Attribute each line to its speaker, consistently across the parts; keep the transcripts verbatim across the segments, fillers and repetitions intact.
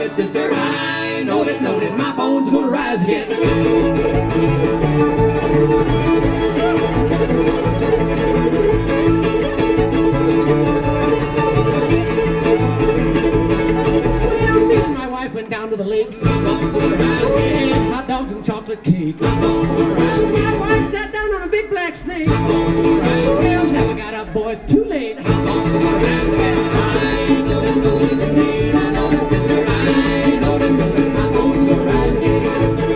Speaker 1: it, sister. I know it, know it. My bones gonna rise again. Well, me and my wife went down to the lake. My bones gonna rise again. Hot dogs and chocolate cake. My bones gonna rise again. My wife sat down on a big black snake. My bones gonna rise again. Well, never got up, boy, it's too late. My bones gonna rise again. I know it, know it, indeed. I know it, sister. I know it, know it. My bones gonna rise again.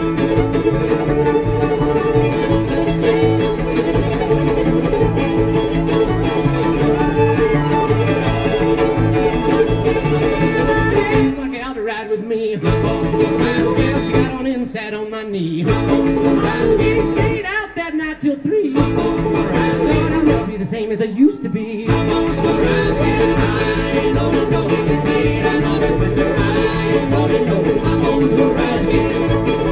Speaker 1: Ride with me. My bones gonna rise again. She got on in, sat on my knee. My bones gonna rise again. We stayed out that night till three. My bones gonna rise again. I'll never be the same as I used to be. My bones gonna rise again. I know it, know it, indeed. I know it, sister. I know it, know it. My bones gonna rise again.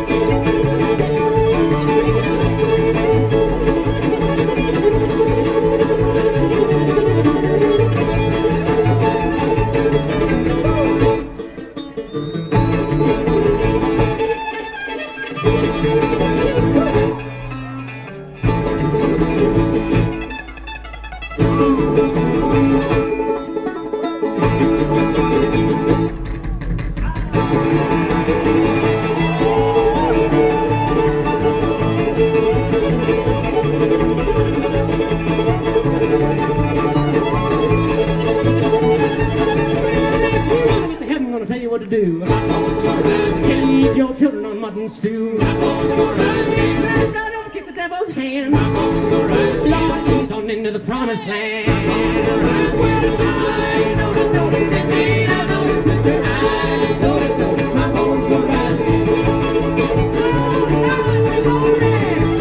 Speaker 1: What to do. My bones gonna rise again. Feed your children on mutton stew. My bones gonna rise again. Serve blood over, kick the devil's hand. My bones gonna rise again. Lord, leads on into the promised land. My bones gonna rise again. I know it, know it, indeed. I know it, sister. I know it, know it. My bones gonna rise again. Oh, God, glory.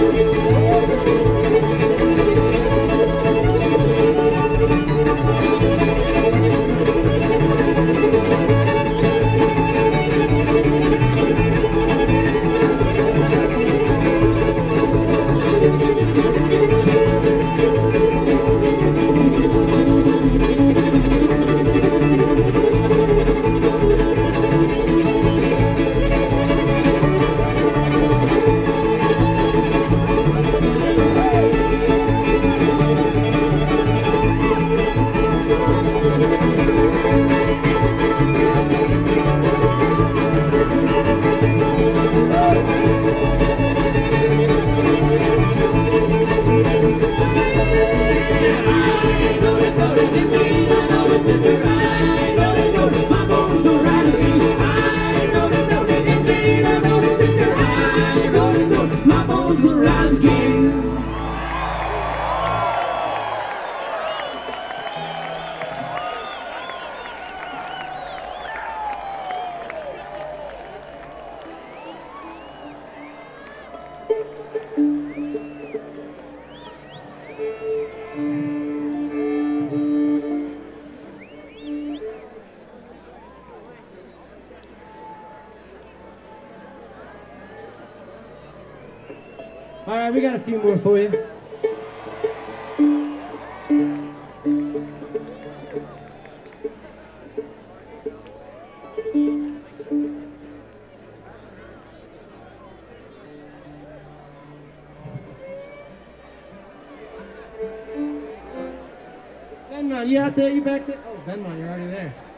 Speaker 1: All right, we got a few more for you. Benmon, you out there? You back there? Oh, Benmon, you're already there.